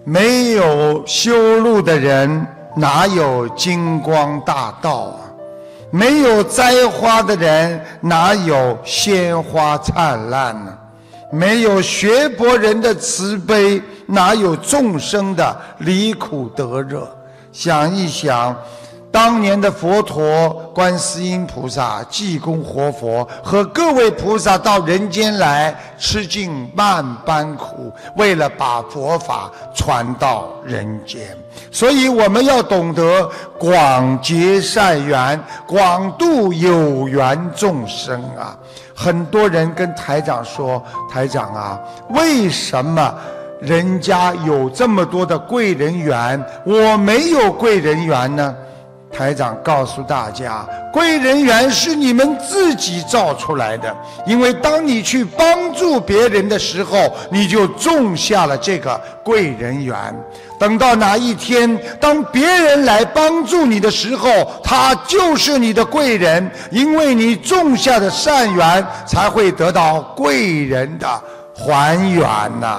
没有修路的人哪有金光大道啊？没有栽花的人哪有鲜花灿烂呢？没有学博人的慈悲，哪有众生的离苦得乐？想一想，当年的佛陀、观世音菩萨、济公活佛和各位菩萨到人间来，吃尽万般苦，为了把佛法传到人间。所以我们要懂得广结善缘，广度有缘众生啊！很多人跟台长说：“台长啊，为什么人家有这么多的贵人缘，我没有贵人缘呢？”台长告诉大家，贵人缘是你们自己造出来的，因为当你去帮助别人的时候，你就种下了这个贵人缘。等到哪一天，当别人来帮助你的时候，他就是你的贵人，因为你种下的善缘，才会得到贵人的还原呐。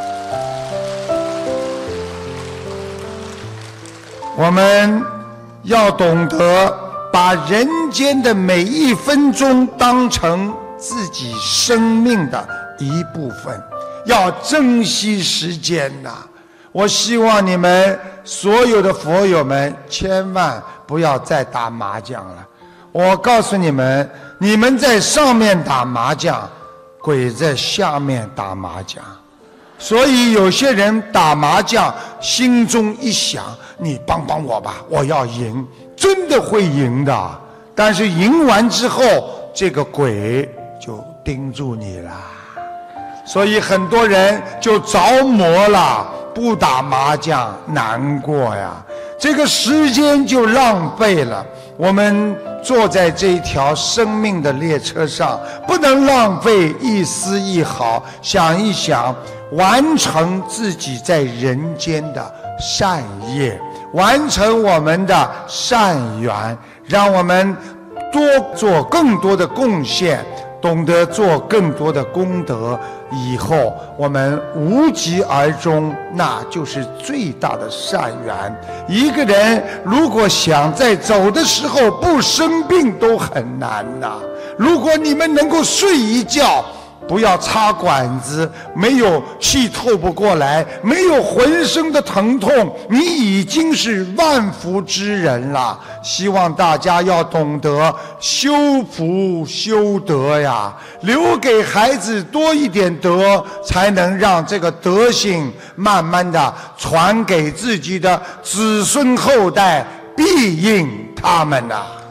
我们要懂得把人间的每一分钟当成自己生命的一部分，要珍惜时间呐。我希望你们所有的佛友们千万不要再打麻将了。我告诉你们，你们在上面打麻将，鬼在下面打麻将。所以有些人打麻将心中一想，你帮帮我吧，我要赢，真的会赢的。但是赢完之后，这个鬼就盯住你了。所以很多人就着魔了，不打麻将难过呀，这个时间就浪费了。我们坐在这一条生命的列车上，不能浪费一丝一毫，想一想，完成自己在人间的善业，完成我们的善缘，让我们多做更多的贡献，懂得做更多的功德，以后我们无疾而终，那就是最大的善缘。一个人如果想在走的时候不生病都很难呐。如果你们能够睡一觉，不要插管子，没有气透不过来，没有浑身的疼痛，你已经是万福之人了。希望大家要懂得修福修德呀，留给孩子多一点德，才能让这个德性慢慢的传给自己的子孙后代，庇应他们呐。